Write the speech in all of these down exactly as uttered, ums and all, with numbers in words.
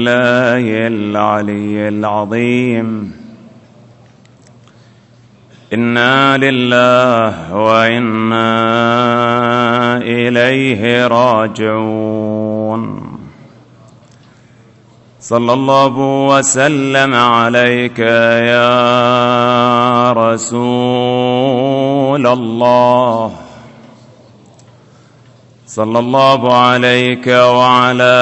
بالله العلي العظيم. إنا لله وإنا إليه راجعون. صلى الله وسلم عليك يا رسول الله. صلى الله عليك وعلى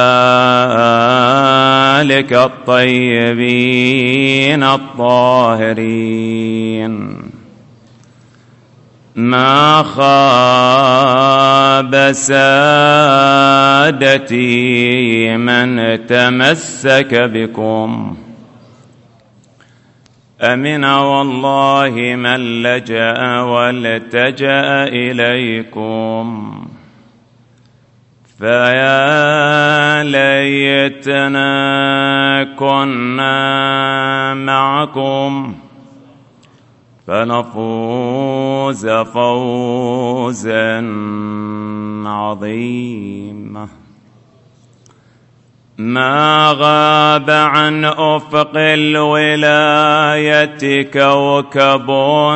آلك الطيبين الطاهرين. ما خاب سادتي من تمسك بكم، أمن والله من لجأ والتجأ إليكم. فيا ليتنا كنا معكم فنفوز فوزا عظيما. ما غاب عن أفق الولاية كوكب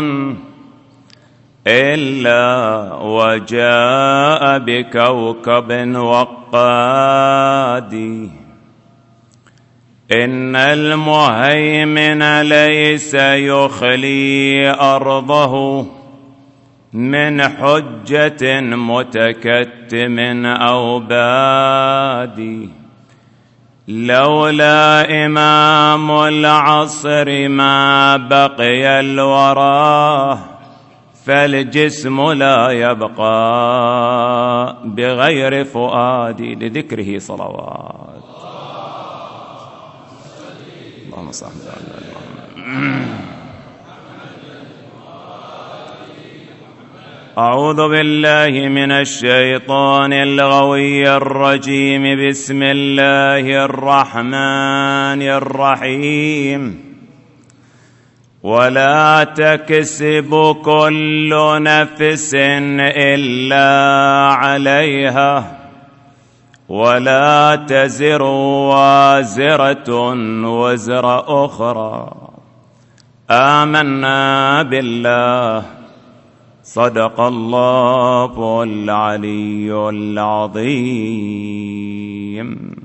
إلا وجاء بكوكب وقاد. إن المهيمن ليس يخلي أرضه من حجة متكتم أو بادي. لولا إمام العصر ما بقي الورى، فالجسم لا يبقى بغير فؤادي. لذكره صلوات. اللهم صل على محمد. أعوذ بالله من الشيطان الغوي الرجيم. بسم الله الرحمن الرحيم. ولا تكسب كل نفس إلا عليها، ولا تزر وازرة وزر أخرى. آمنا بالله. صدق الله العلي العظيم.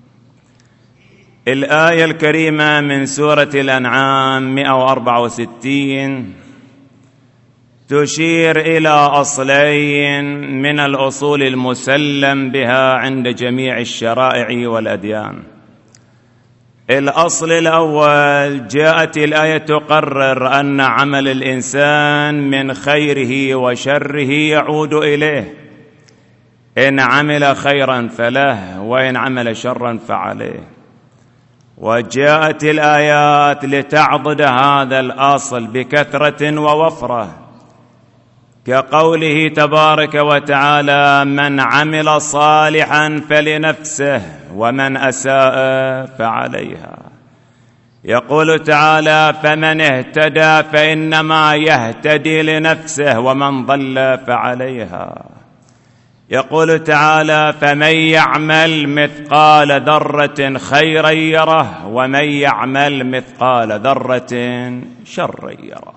الآية الكريمة من سورة الأنعام مئة وأربعة وستين تشير إلى أصلين من الأصول المسلم بها عند جميع الشرائع والأديان. الأصل الأول، جاءت الآية تقرر أن عمل الإنسان من خيره وشره يعود إليه. إن عمل خيرا فله، وإن عمل شرا فعليه. وجاءت الآيات لتعضد هذا الأصل بكثرة ووفرة، كقوله تبارك وتعالى: من عمل صالحا فلنفسه ومن أساء فعليها. يقول تعالى: فمن اهتدى فإنما يهتدي لنفسه ومن ضل فعليها. يقول تعالى: فمن يعمل مثقال ذرة خيرا يره ومن يعمل مثقال ذرة شرا يره.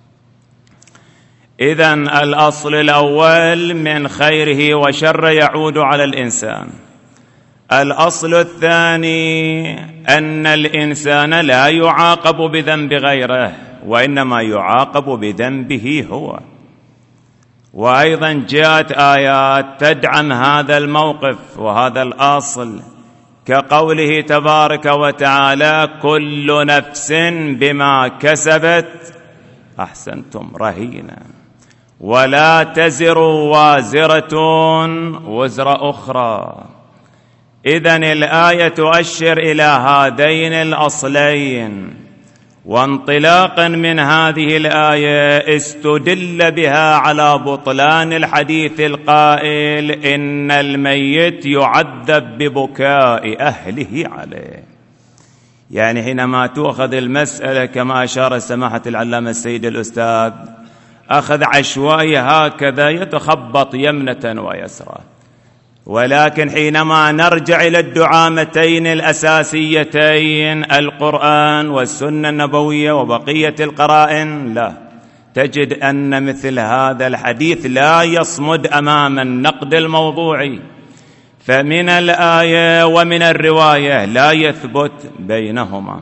إذن الأصل الأول من خيره وشر يعود على الإنسان. الأصل الثاني أن الإنسان لا يعاقب بذنب غيره، وإنما يعاقب بذنبه هو. وأيضا جاءت آيات تدعم هذا الموقف وهذا الأصل، كقوله تبارك وتعالى: كل نفس بما كسبت أحسنتم رهينة ولا تزر وازرة وزر أخرى. إذن الآية تؤشر إلى هذين الأصلين. وانطلاقا من هذه الآية استدل بها على بطلان الحديث القائل: إن الميت يعذب ببكاء أهله عليه. يعني حينما تؤخذ المسألة كما أشار سماحة العلامة السيد الأستاذ، أخذ عشوائي هكذا يتخبط يمنة ويسرى. ولكن حينما نرجع إلى الدعامتين الأساسيتين القرآن والسنة النبوية وبقية القرائن، لا، تجد أن مثل هذا الحديث لا يصمد أمام النقد الموضوعي، فمن الآية ومن الرواية لا يثبت بينهما.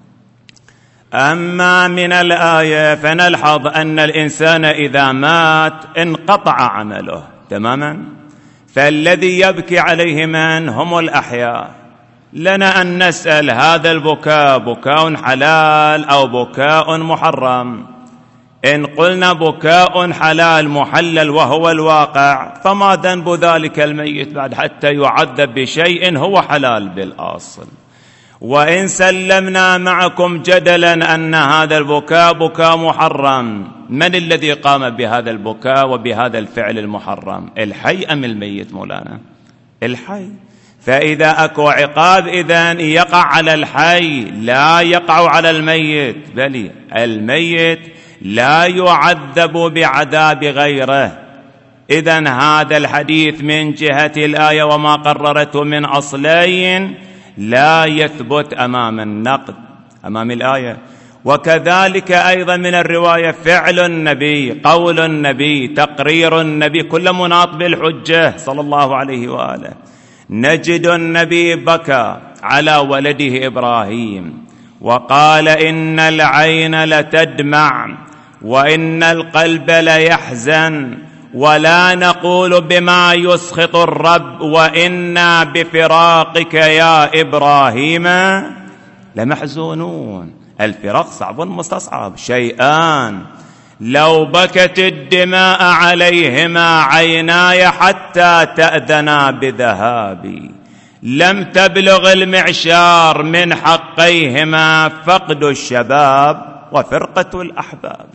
أما من الآية فنلحظ أن الإنسان إذا مات انقطع عمله تماما، فالذي يبكي عليه من هم الأحياء. لنا أن نسأل هذا البكاء بكاء حلال أو بكاء محرم؟ إن قلنا بكاء حلال محلل وهو الواقع، فما ذنب ذلك الميت بعد حتى يعذب بشيء هو حلال بالأصل؟ وإن سلمنا معكم جدلا أن هذا البكاء بكاء محرم، من الذي قام بهذا البكاء وبهذا الفعل المحرم؟ الحي أم الميت مولانا؟ الحي. فإذا أكو عقاب إذن يقع على الحي لا يقع على الميت، بل الميت لا يعذب بعذاب غيره. إذن هذا الحديث من جهة الآية وما قررته من أصلين لا يثبت أمام النقد أمام الآية. وكذلك أيضا من الرواية فعل النبي، قول النبي، تقرير النبي، كل مناط بالحجة صلى الله عليه وآله. نجد النبي بكى على ولده إبراهيم وقال إن العين لتدمع وإن القلب ليحزن ولا نقول بما يسخط الرب وإنا بفراقك يا إبراهيم لمحزونون. الفراق صعب مستصعب، شيئان لو بكت الدماء عليهما عيناي حتى تأذنا بذهابي لم تبلغ المعشار من حقيهما فقد الشباب وفرقة الأحباب.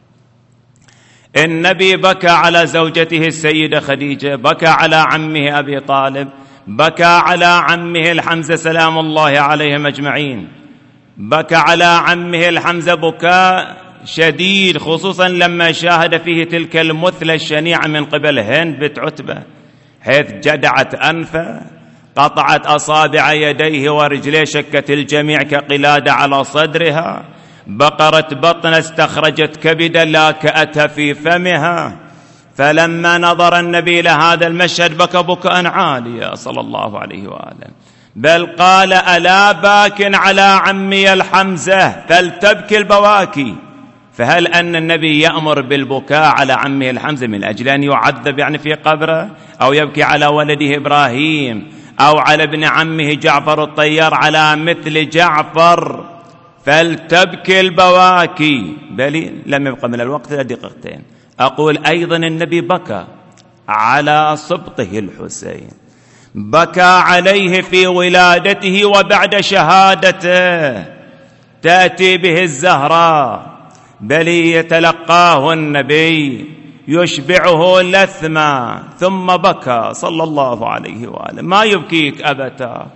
النبي بكى على زوجته السيدة خديجة، بكى على عمه أبي طالب، بكى على عمه الحمزة سلام الله عليهم أجمعين، بكى على عمه الحمزة بكاء شديد، خصوصا لما شاهد فيه تلك المثلة الشنيعة من قبل هند بنت عتبة، حيث جدعت أنفه، قطعت أصابع يديه ورجليه، شكت الجميع كقلادة على صدرها، بقرت بطن استخرجت كبدا لاكأتها في فمها. فلما نظر النبي لهذا المشهد بكى بكاء عاليا صلى الله عليه وآله، بل قال ألا باك على عمي الحمزة فلتبكي البواكي. فهل أن النبي يأمر بالبكاء على عمه الحمزة من أجل أن يعذب يعني في قبره، أو يبكي على ولده إبراهيم، أو على ابن عمه جعفر الطيار على مثل جعفر فلتبكي البواكي؟ بل لم يبقى من الوقت إلا دقيقتين. أقول أيضا النبي بكى على سبطه الحسين، بكى عليه في ولادته وبعد شهادته، تأتي به الزهراء بل يتلقاه النبي يشبعه لثما ثم بكى صلى الله عليه وآله. ما يبكيك أبتا؟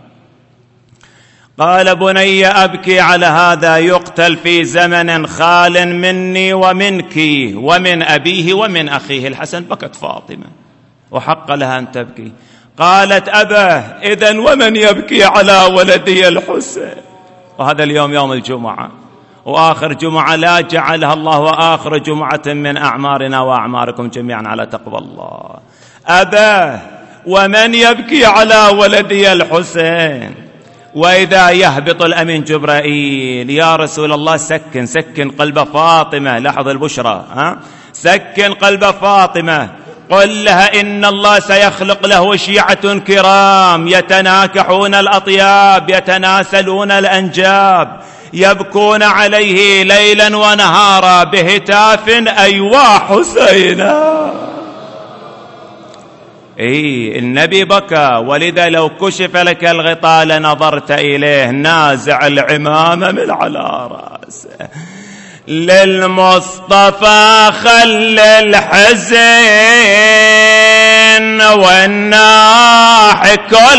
قال بني أبكي على هذا يقتل في زمن خال مني ومنك ومن أبيه ومن أخيه الحسن. بكت فاطمة وحق لها أن تبكي. قالت أباه إذن ومن يبكي على ولدي الحسين؟ وهذا اليوم يوم الجمعة، وآخر جمعة لا جعلها الله وآخر جمعة من أعمارنا وأعماركم جميعا على تقوى الله. أباه ومن يبكي على ولدي الحسين؟ وإذا يهبط الأمين جبرائيل يا رسول الله سكن سكن قلب فاطمة، لاحظ البشرى، ها؟ سكن قلب فاطمة، قل لها إن الله سيخلق له شيعة كرام يتناكحون الأطياب يتناسلون الأنجاب يبكون عليه ليلا ونهارا بهتاف أيوا حسينا. إيه النبي بكى، ولذا لو كشف لك الغطاء لنظرت إليه نازع العمامة من على رأسه. للمصطفى خل الحزين والناح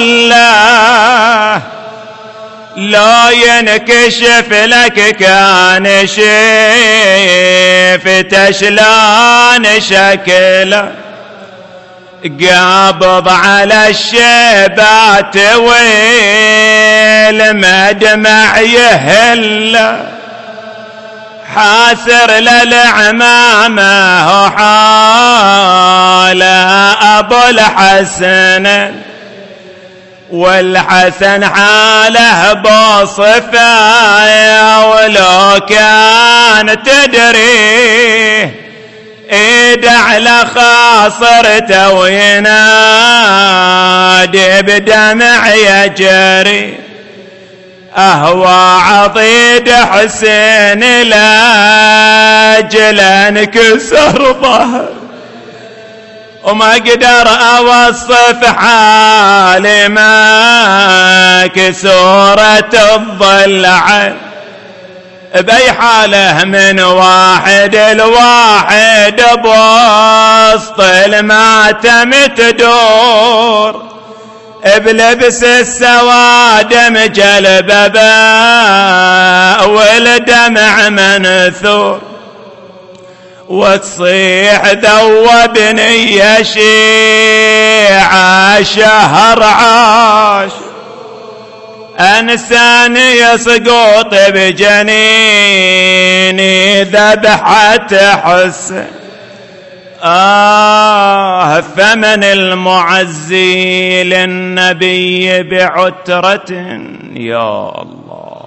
كله لا ينكشف لك كان شفت شلان شكله. قابض على الشيبات والمدمع يهل حاسر للعمامة حال أبو الحسن والحسن حاله بصفايا ولو كان تدري ايد على خاصرته وينادي بدمع يجري أهوى عضيد حسين لاجل انكسر ظهر وما قدر أوصف حالي ما كسورة الضلع بأي حاله من واحد الواحد بوسط الماتم تدور بلبس السواد مجلببة والدمع منثور وتصيح ذوبني يا شيعة شهر عاش أنساني يسقط بجنيني ذبحت حسن آه ثمن المعزي للنبي بعترة يا الله.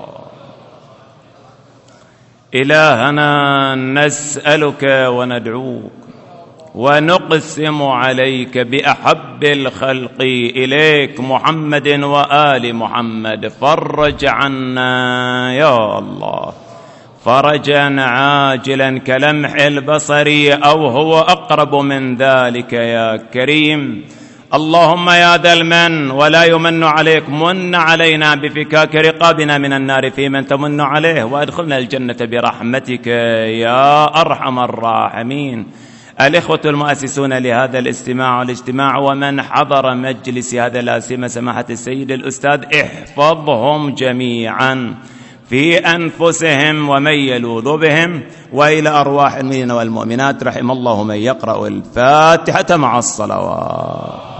إلهنا نسألك وندعوك ونقسم عليك بأحب الخلق إليك محمد وآل محمد فرج عنا يا الله فرجا عاجلا كلمح البصر أو هو أقرب من ذلك يا كريم. اللهم يا ذا المن ولا يمن عليك من علينا بفكاك رقابنا من النار في من تمن عليه وأدخلنا الجنة برحمتك يا أرحم الراحمين. الإخوة المؤسسون لهذا الاجتماع والاجتماع ومن حضر مجلس هذا الآسمة سماحة السيد الأستاذ احفظهم جميعا في أنفسهم ومن يلوذ بهم وإلى أرواح المؤمنين والمؤمنات رحم الله من يقرأ الفاتحة مع الصلوات.